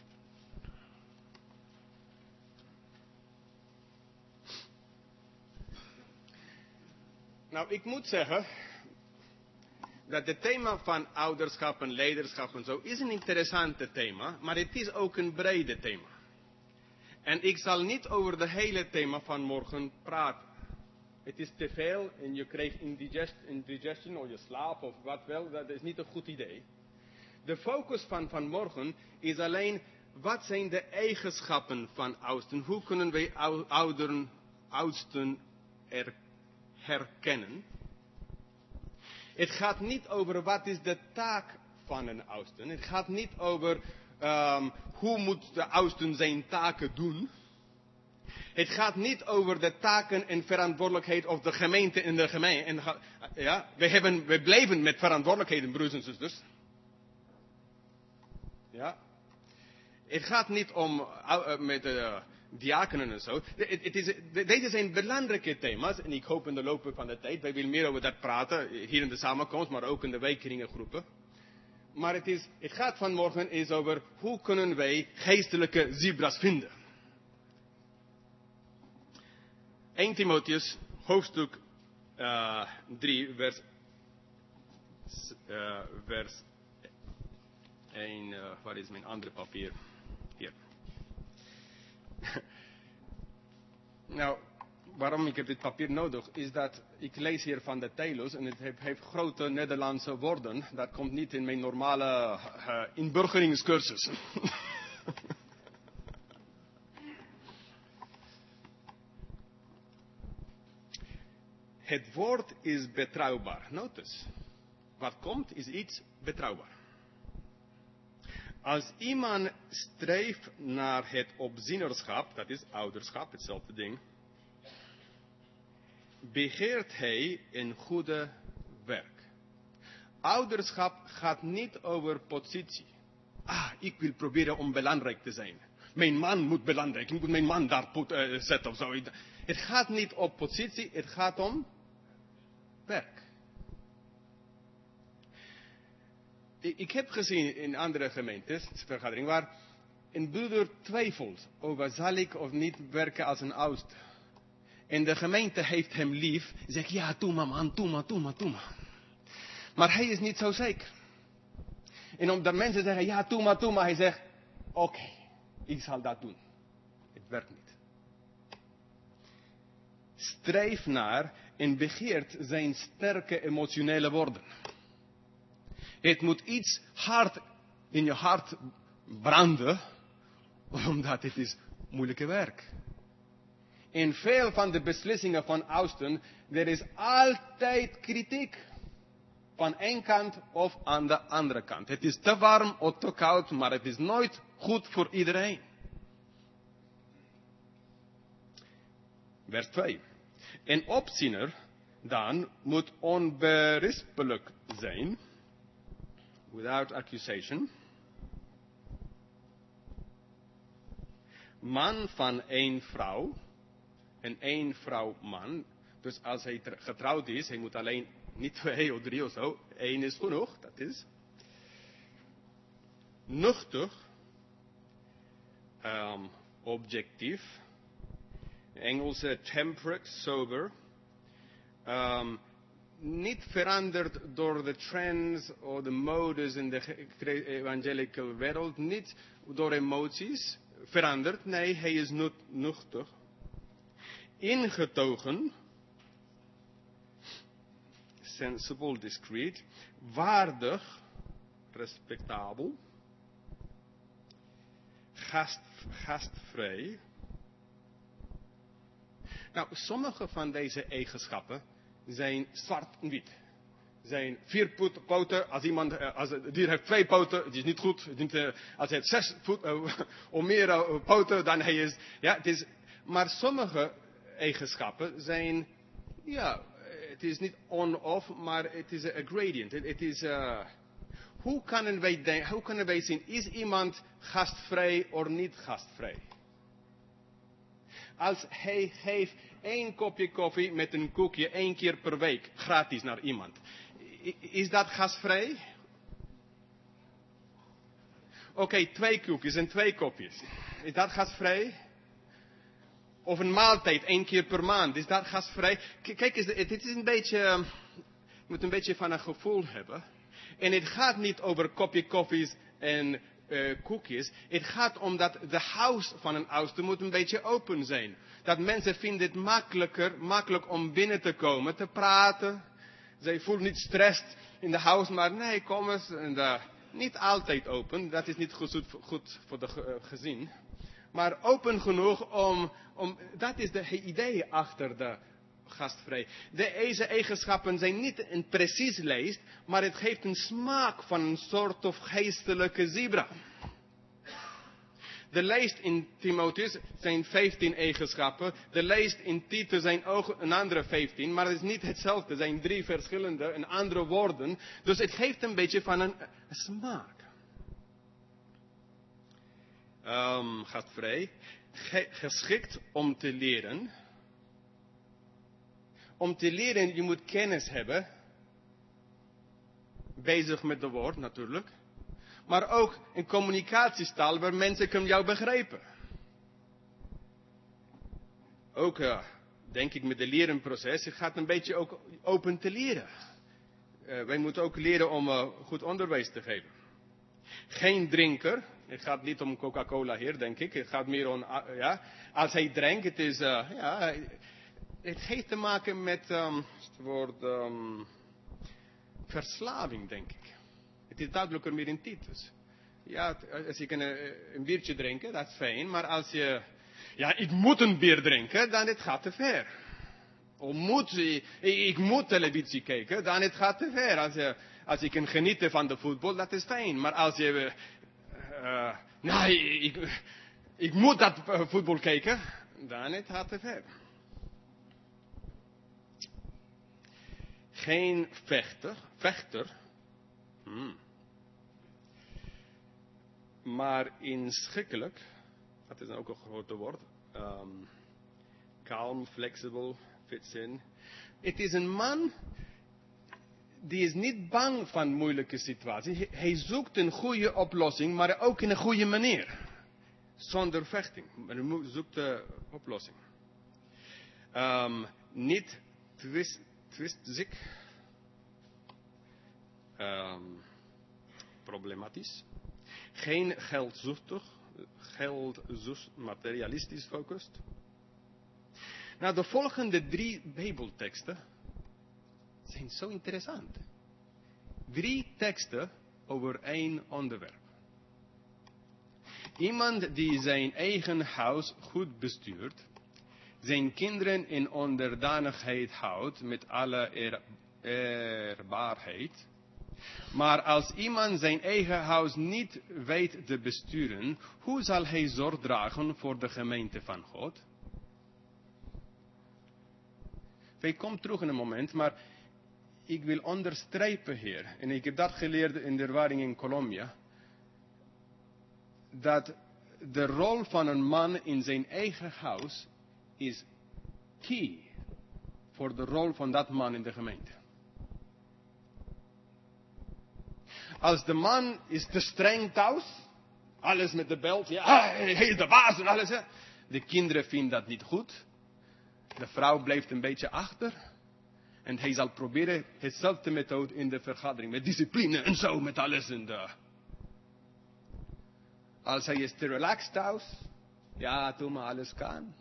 Nou, ik moet zeggen dat het thema van ouderschap en leiderschap en zo is een interessante thema, maar het is ook een brede thema. En ik zal niet over het hele thema van morgen praten. Het is te veel en je krijgt indigestion of je slaapt of wat wel, dat is niet een goed idee. De focus van morgen is alleen, wat zijn de eigenschappen van oudsten? Hoe kunnen wij oudsten herkennen? Het gaat niet over wat is de taak van een oudsten. Het gaat niet over hoe moet de oudsten zijn taken doen. Het gaat niet over de taken en verantwoordelijkheid of de gemeente in de gemeente. Ja, wij blijven met verantwoordelijkheden, broers en zusters. Ja. Het gaat niet om met diakenen en zo. Deze zijn belangrijke thema's. En ik hoop in de loop van de tijd, wij willen meer over dat praten. Hier in de samenkomst, maar ook in de wijkkringengroepen. Maar het gaat vanmorgen is over hoe kunnen wij geestelijke zebra's vinden. 1 Timotheus, hoofdstuk 3, vers 1, waar is mijn andere papier? Hier. Nou, waarom ik heb dit papier nodig, is dat ik lees hier van de Telos en het heeft grote Nederlandse woorden. Dat komt niet in mijn normale inburgeringscursus. Het woord is betrouwbaar. Notice. Wat komt is iets betrouwbaar. Als iemand streeft naar het opzienerschap, dat is ouderschap, hetzelfde ding, begeert hij een goede werk. Ouderschap gaat niet over positie. Ik wil proberen om belangrijk te zijn. Mijn man moet belangrijk, ik moet mijn man daar zetten of zo. Het gaat niet om positie, het gaat om werk. Ik heb gezien in andere gemeentes, vergadering, waar een broeder twijfelt over zal ik of niet werken als een oudste. En de gemeente heeft hem lief, zegt ja, doe maar man, doe maar. Maar hij is niet zo zeker. En omdat mensen zeggen ja, doe maar, hij zegt oké, ik zal dat doen. Het werkt niet. Streef naar en begeert zijn sterke emotionele woorden. Het moet iets hard in je hart branden, omdat het is moeilijke werk. In veel van de beslissingen van oudsten, er is altijd kritiek. Van één kant of aan de andere kant. Het is te warm of te koud, maar het is nooit goed voor iedereen. Vers 2. Een opziener dan moet onberispelijk zijn. Without accusation. Man van 1 vrouw. En 1 vrouw man. Dus als hij getrouwd is, hij moet alleen niet 2 of 3 of zo. 1 is genoeg, dat is. Nuchter. Objectief. Engelse temperate, sober. Niet veranderd door de trends of de modes in de evangelische wereld. Niet door emoties veranderd. Nee, hij is nuchter. Ingetogen. Sensible, discreet. Waardig. Respectabel. Gastvrij. Nou, sommige van deze eigenschappen zijn zwart en wit. Zijn 4 poten, als het dier heeft 2 poten, het is niet goed. Als hij heeft 6 of meer poten, dan hij is, ja, het is, maar sommige eigenschappen zijn, ja, het is niet on-off, maar het is een gradient. Het is, Hoe kunnen wij zien, is iemand gastvrij of niet gastvrij? Als hij geeft 1 kopje koffie met een koekje 1 keer per week gratis naar iemand. Is dat gastvrij? Oké, 2 koekjes en 2 kopjes. Is dat gastvrij? Of een maaltijd 1 keer per maand. Is dat gastvrij? Kijk eens, dit is een beetje... Je moet een beetje van een gevoel hebben. En het gaat niet over kopje koffies en koekjes. Het gaat om dat de huis van een ouster moet een beetje open zijn. Dat mensen vinden het makkelijk om binnen te komen, te praten. Zij voelen niet stress in de huis, maar nee, kom eens. En, niet altijd open, dat is niet goed voor de gezin. Maar open genoeg dat is de idee achter de gastvrij. Deze eigenschappen zijn niet een precies lijst, maar het geeft een smaak van een soort of geestelijke zebra. De lijst in Timotheus zijn 15 eigenschappen. De lijst in Titus zijn ook een andere 15. Maar het is niet hetzelfde. Het zijn 3 verschillende en andere woorden. Dus het geeft een beetje van een smaak. Gastvrij. Geschikt om te leren. Om te leren, je moet kennis hebben. Bezig met de woord natuurlijk. Maar ook een communicatiestaal waar mensen kunnen jou begrijpen. Ook, denk ik, met het lerenproces. Het gaat een beetje ook open te leren. Wij moeten ook leren om goed onderwijs te geven. Geen drinker. Het gaat niet om Coca-Cola hier, denk ik. Het gaat meer om, als hij drinkt, het is, het heeft te maken met het woord verslaving, denk ik. Het is duidelijker meer in Titus. Ja, als je een biertje drinken, dat is fijn. Maar als je, ik moet een bier drinken, dan het gaat te ver. Ik moet televisie kijken, dan het gaat te ver. Als je kan genieten van de voetbal, dat is fijn. Maar als je, ik moet dat voetbal kijken, dan het gaat te ver. Geen vechter. Maar inschikkelijk, dat is ook een grote woord. Calm, flexible, fits in. Het is een man die is niet bang van moeilijke situaties. Hij zoekt een goede oplossing, maar ook in een goede manier. Zonder vechting. Maar hij zoekt de oplossing. Niet twistig. Problematisch. Geen geldzuchtig, materialistisch focust. Nou, de volgende 3 Bijbelteksten zijn zo interessant. 3 teksten over 1 onderwerp. Iemand die zijn eigen huis goed bestuurt, zijn kinderen in onderdanigheid houdt met alle eerbaarheid. Maar als iemand zijn eigen huis niet weet te besturen, hoe zal hij zorg dragen voor de gemeente van God? Wij komen terug in een moment, maar ik wil onderstrepen hier, en ik heb dat geleerd in de ervaring in Colombia, dat de rol van een man in zijn eigen huis is key voor de rol van dat man in de gemeente. Als de man is te streng thuis, alles met de belt, hij is de baas en alles. De kinderen vinden dat niet goed. De vrouw blijft een beetje achter. En hij zal proberen hetzelfde methode in de vergadering, met discipline en zo, met alles. Als hij is te relaxed thuis, doe maar alles kan.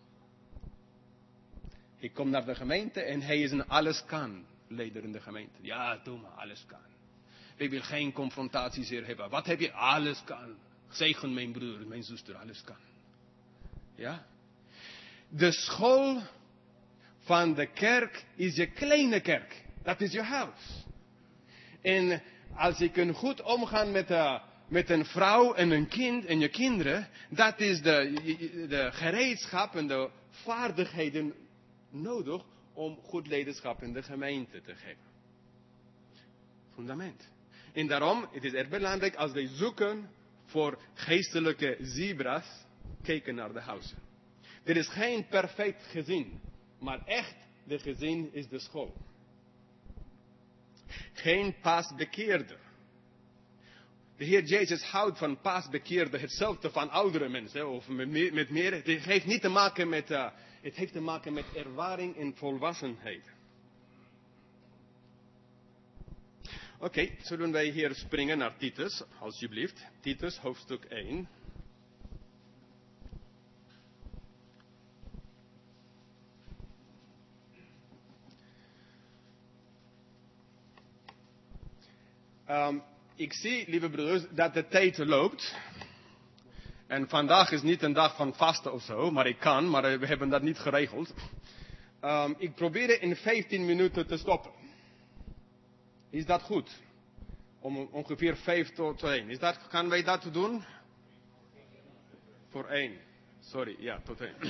Ik kom naar de gemeente en hij is een alles kan leider in de gemeente. Doe maar alles kan. Ik wil geen confrontaties hier hebben. Wat heb je? Alles kan. Zegen mijn broer, mijn zuster, alles kan. Ja? De school van de kerk is je kleine kerk. Dat is je huis. En als je kunt goed omgaan met een vrouw en een kind en je kinderen, dat is de gereedschap en de vaardigheden nodig om goed leiderschap in de gemeente te geven. Fundament. En daarom, het is erg belangrijk als wij zoeken voor geestelijke zebra's, kijken naar de huizen. Er is geen perfect gezin, maar echt de gezin is de school. Geen paasbekeerde. De Heer Jezus houdt van paasbekeerde hetzelfde van oudere mensen, of met meer. Het heeft niet te maken met, het heeft te maken met ervaring en volwassenheid. Oké, zullen wij hier springen naar Titus, alsjeblieft. Titus, hoofdstuk 1. Ik zie, lieve broeders, dat de tijd loopt. En vandaag is niet een dag van vasten of zo, maar ik kan, maar we hebben dat niet geregeld. Ik probeer in 15 minuten te stoppen. Is dat goed? Om ongeveer 5 tot 1. Kan wij dat doen? Voor 1. Sorry, ja, tot 1.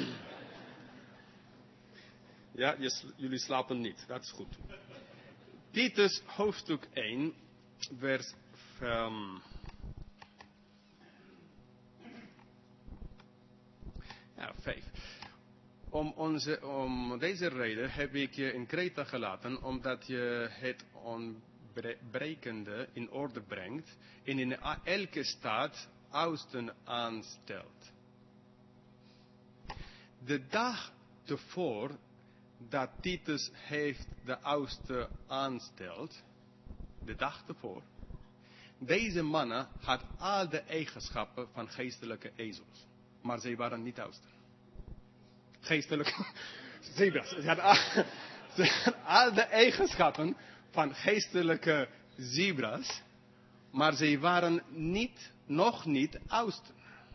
Ja, jullie slapen niet, dat is goed. Titus, hoofdstuk 1, vers 5. Om deze reden heb ik je in Kreta gelaten, omdat je het ontbrekende in orde brengt en in elke stad oudsten aanstelt. De dag tevoren dat Titus heeft de oudste aanstelt, de dag tevoren, deze mannen had al de eigenschappen van geestelijke ezels, maar zij waren niet oudsten. Geestelijke zebras. Ze hadden al de eigenschappen van geestelijke zebras, maar zij waren nog niet oudsten.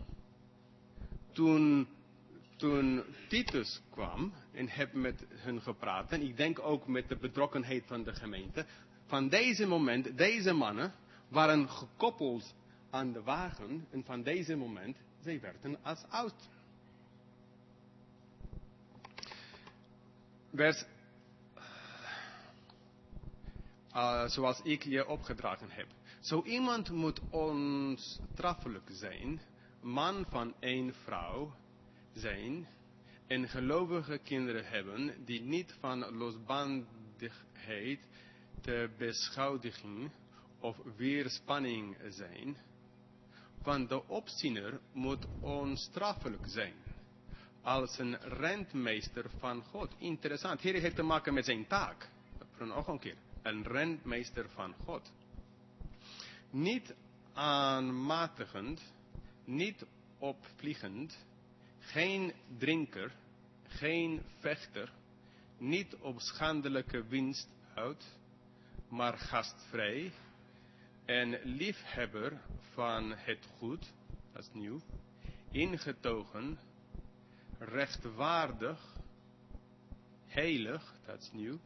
Toen Titus kwam en heb met hen gepraat, en ik denk ook met de betrokkenheid van de gemeente, van deze moment, deze mannen waren gekoppeld aan de wagen, en van deze moment, zij werden als oudsten. Vers, zoals ik je opgedragen heb. Zo iemand moet onstraffelijk zijn, man van 1 vrouw zijn, en gelovige kinderen hebben, die niet van losbandigheid te beschuldigen of weerspanning zijn. Want de opziener moet onstraffelijk zijn, als een rentmeester van God. Interessant, hier heeft te maken met zijn taak. Voor nog een keer, een rentmeester van God. Niet aanmatigend, niet opvliegend, geen drinker, geen vechter, niet op schandelijke winst uit, maar gastvrij en liefhebber van het goed, dat is nieuw, ingetogen, rechtvaardig, heilig, dat is nieuw,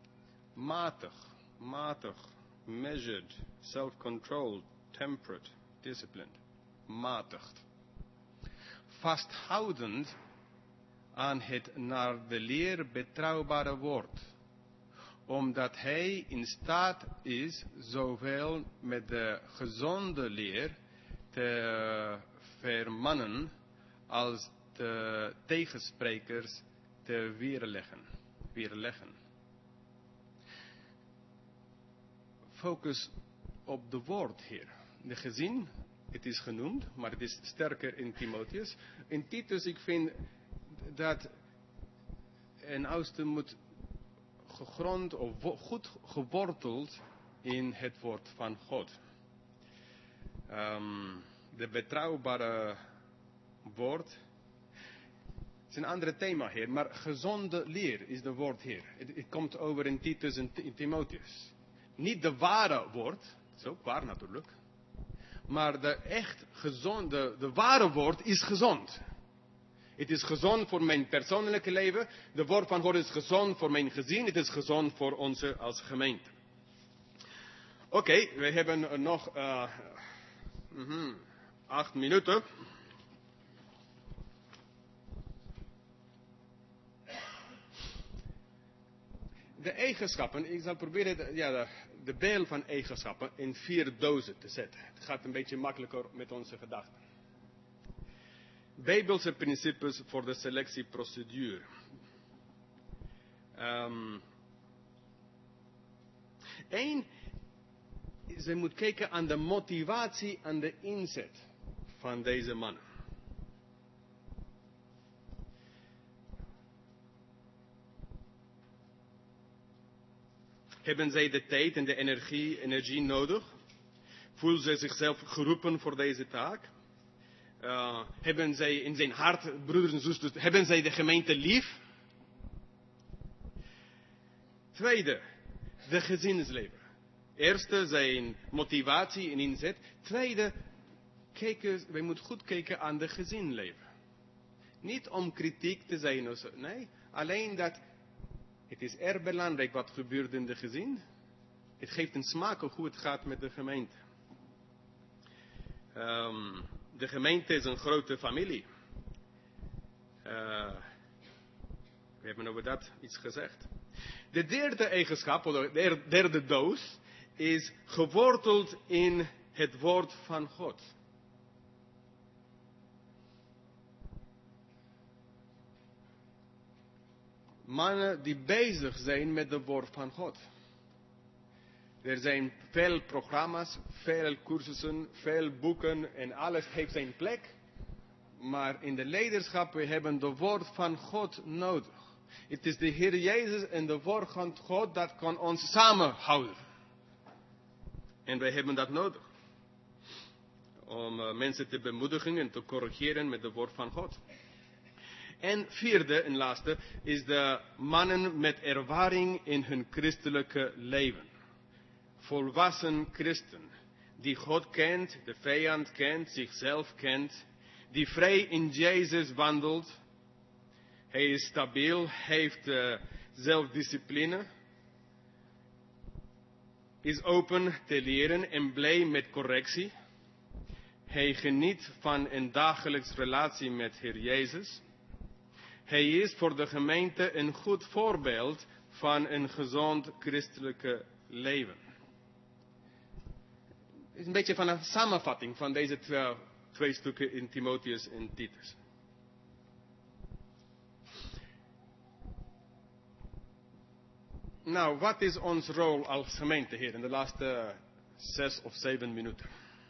matig, measured, self-controlled, temperate, disciplined, matig. Vasthoudend aan het naar de leer betrouwbare woord, omdat hij in staat is zowel met de gezonde leer te vermannen als de tegensprekers te weerleggen. Focus op de woord hier. De gezin, het is genoemd, maar het is sterker in Timotheus. In Titus, ik vind dat een oudste moet gegrond of goed geworteld in het woord van God. De betrouwbare woord. Het is een ander thema hier, maar gezonde leer is de woord hier. Het komt over in Titus en in Timotheus. Niet de ware woord, dat is ook waar natuurlijk. Maar de echt gezonde, de ware woord is gezond. Het is gezond voor mijn persoonlijke leven. De woord van God is gezond voor mijn gezin. Het is gezond voor onze als gemeente. Oké, we hebben nog 8 minuten. De eigenschappen, ik zal proberen de bijl van eigenschappen in 4 dozen te zetten. Het gaat een beetje makkelijker met onze gedachten. Bijbelse principes voor de selectieprocedure. Eén is, je moet kijken aan de motivatie en de inzet van deze mannen. Hebben zij de tijd en de energie nodig? Voelen zij zichzelf geroepen voor deze taak? Hebben zij in zijn hart, broeders en zusters, hebben zij de gemeente lief? Tweede, de gezinsleven. Eerste, zijn motivatie en inzet. Tweede, wij moeten goed kijken aan de gezinsleven. Niet om kritiek te zijn of zo. Nee, alleen dat het is erg belangrijk wat gebeurt in de gezin. Het geeft een smaak op hoe het gaat met de gemeente. De gemeente is een grote familie. We hebben over dat iets gezegd. De derde eigenschap, of de derde doos, is geworteld in het woord van God. Mannen die bezig zijn met het woord van God. Er zijn veel programma's, veel cursussen, veel boeken en alles heeft zijn plek. Maar in de leiderschap, we hebben het woord van God nodig. Het is de Heer Jezus en de woord van God dat kan ons samenhouden. En wij hebben dat nodig. Om mensen te bemoedigen en te corrigeren met het woord van God. En vierde en laatste is de mannen met ervaring in hun christelijke leven. Volwassen christen. Die God kent, de vijand kent, zichzelf kent. Die vrij in Jezus wandelt. Hij is stabiel, heeft zelfdiscipline. Is open te leren en blij met correctie. Hij geniet van een dagelijks relatie met Heer Jezus. Hij is voor de gemeente een goed voorbeeld van een gezond christelijke leven. Het is een beetje van een samenvatting van deze twee stukken in Timotheus en Titus. Nou, wat is onze rol als gemeente hier in de laatste 6 of 7 minuten?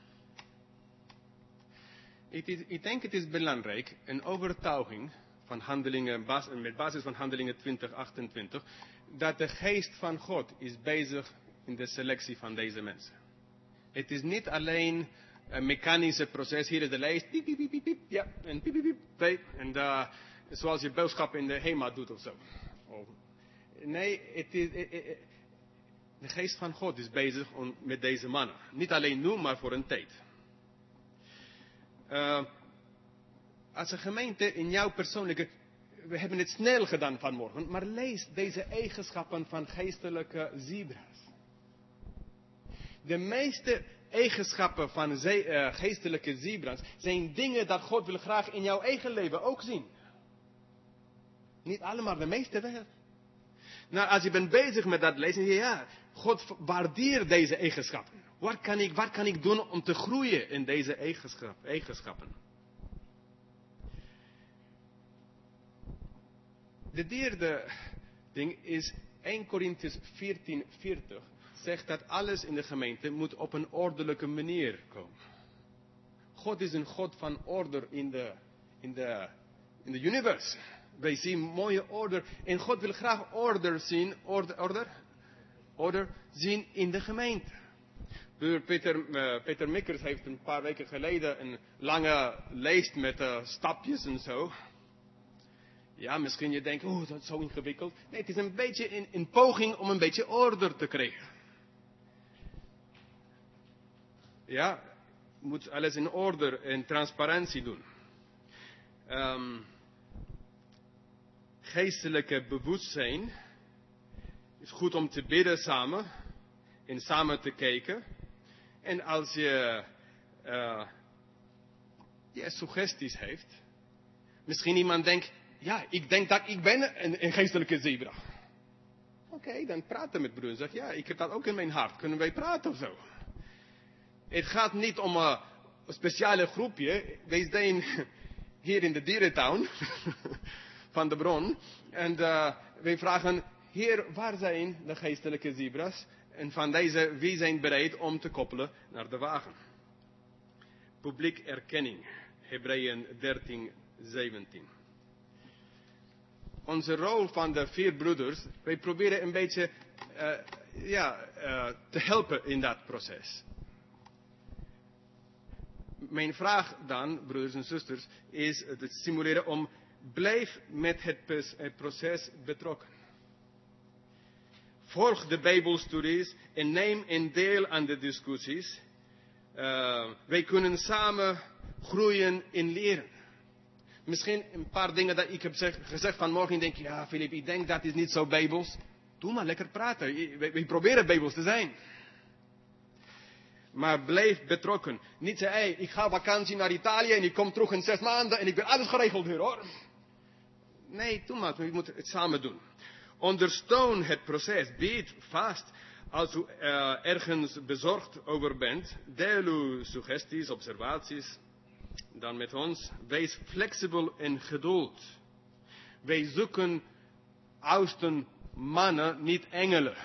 Ik denk het is belangrijk, een overtuiging van handelingen, met basis van handelingen 20:28, dat de geest van God is bezig in de selectie van deze mensen. Het is niet alleen een mechanische proces, hier is de lijst, piep, piep, piep, piep, ja, en piep, piep, piep, en zoals je boodschap in de HEMA doet of zo. Nee, de geest van God is bezig met deze mannen. Niet alleen nu, maar voor een tijd. Als een gemeente in jouw persoonlijke... We hebben het snel gedaan vanmorgen, maar lees deze eigenschappen van geestelijke zebra's. De meeste eigenschappen van geestelijke zebra's zijn dingen dat God wil graag in jouw eigen leven ook zien. Niet allemaal, de meeste wel. Nou, als je bent bezig met dat lezen, ja, God waardeert deze eigenschappen. Wat kan ik doen om te groeien in deze eigenschappen? De derde ding is 1 Korintiërs 14:40. Zegt dat alles in de gemeente moet op een ordelijke manier komen. God is een God van orde in de universe. Wij zien mooie orde. En God wil graag orde zien in de gemeente. Peter Mikkers heeft een paar weken geleden een lange lijst met stapjes en zo. Ja, misschien je denkt, dat is zo ingewikkeld. Nee, het is een beetje een poging om een beetje orde te krijgen. Ja, je moet alles in orde en transparantie doen. Geestelijke bewustzijn is goed om te bidden samen en samen te kijken. En als je suggesties heeft, misschien iemand denkt, ja, ik denk dat ik ben een geestelijke zebra. Oké, dan praten met broer en zeg, ja, ik heb dat ook in mijn hart. Kunnen wij praten of zo? Het gaat niet om een speciale groepje. Wij zijn hier in de dierentuin van de bron. En wij vragen, Heer, waar zijn de geestelijke zebra's? En van deze, wie zijn bereid om te koppelen naar de wagen? Publiek erkenning. Hebreeën 13, 17. Onze rol van de 4 broeders, wij proberen een beetje te helpen in dat proces. Mijn vraag dan, broeders en zusters, is het stimuleren om blijf met het proces betrokken. Volg de Bijbelstudies en neem een deel aan de discussies. Wij kunnen samen groeien in leren. Misschien een paar dingen dat ik heb gezegd vanmorgen. Denk je, ja Filip, ik denk dat is niet zo bijbels. Doe maar lekker praten. Wij proberen bijbels te zijn. Maar blijf betrokken. Niet zeggen, hey, ik ga vakantie naar Italië en ik kom terug in 6 maanden en ik ben alles geregeld hier hoor. Nee, doe maar. We moeten het samen doen. Ondersteun het proces. Bied vast. Als u ergens bezorgd over bent, deel uw suggesties, observaties. Dan met ons. Wees flexibel en geduld. Wij zoeken oudsten mannen, niet engelen.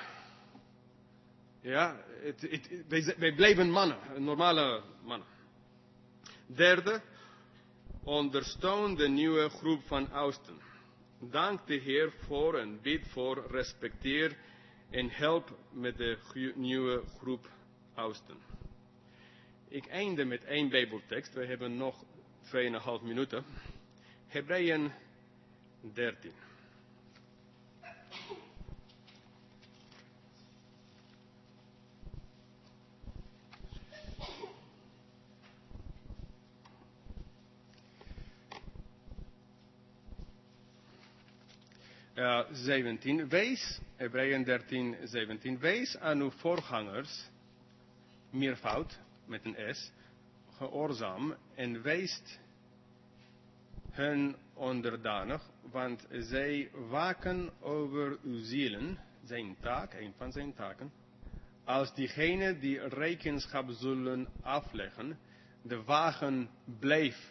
Ja, wij blijven mannen, normale mannen. Derde, ondersteun de nieuwe groep van oudsten. Dank de Heer voor en bid voor, respecteer en help met de nieuwe groep oudsten. Ik eindig met 1 Bijbeltekst. We hebben nog 2,5 minuten. Hebreeën 13. Hebreeën 13, 17. Wees aan uw voorgangers, meervoud, met een S, gehoorzaam en weest hun onderdanig, want zij waken over uw zielen, zijn taak, een van zijn taken, als diegenen die rekenschap zullen afleggen. De wagen bleef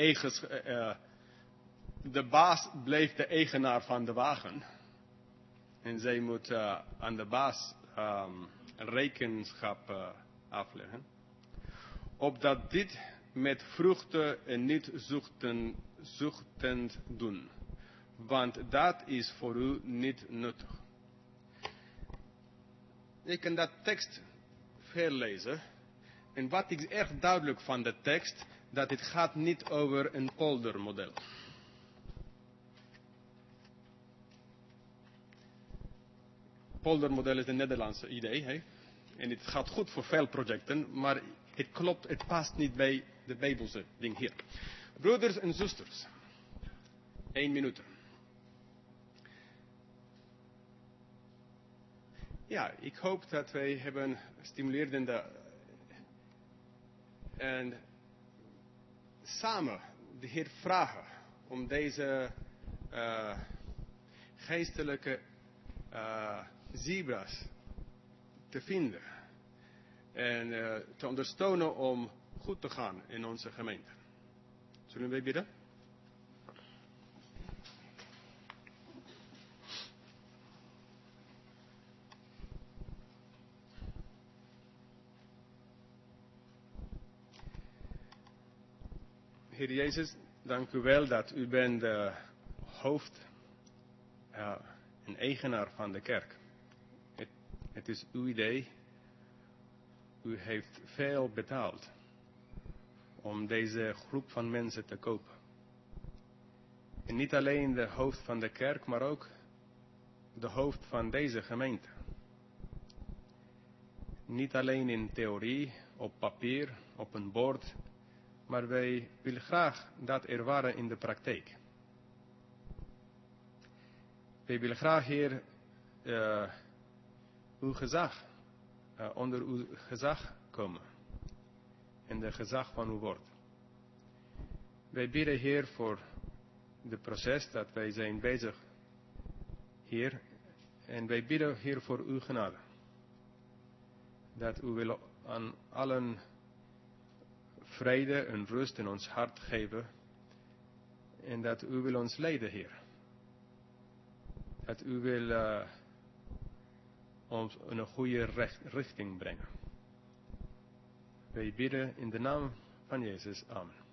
de baas bleef de eigenaar van de wagen. En zij moet aan de baas rekenschap afleggen. Opdat dit met vruchten en niet zuchtend doen. Want dat is voor u niet nuttig. Ik kan dat tekst verlezen. En wat is erg duidelijk van de tekst, dat het gaat niet over een poldermodel. Poldermodel is een Nederlandse idee. Hè? En het gaat goed voor veel projecten, maar het klopt, het past niet bij de Bijbelse ding hier. Broeders en zusters, 1 minuut. Ja, ik hoop dat wij hebben stimulerende en samen de Heer vragen om deze geestelijke zebra's te vinden en te ondersteunen om goed te gaan in onze gemeente. Zullen wij bidden? Heer Jezus, dank u wel dat u bent de hoofd en eigenaar van de kerk. Het is uw idee. U heeft veel betaald om deze groep van mensen te kopen. En niet alleen de hoofd van de kerk, maar ook de hoofd van deze gemeente. Niet alleen in theorie, op papier, op een bord, maar wij willen graag dat ervaren in de praktijk. Wij willen graag, Heer, uw gezag, onder uw gezag komen. En de gezag van uw woord. Wij bidden, Heer, voor het proces dat wij zijn bezig, Heer. En wij bidden, Heer, voor uw genade. Dat u wil aan allen vrede en rust in ons hart geven. En dat u wil ons leiden, Heer. Dat u wil ons in een goede richting brengen. Wij bidden in de naam van Jezus. Amen.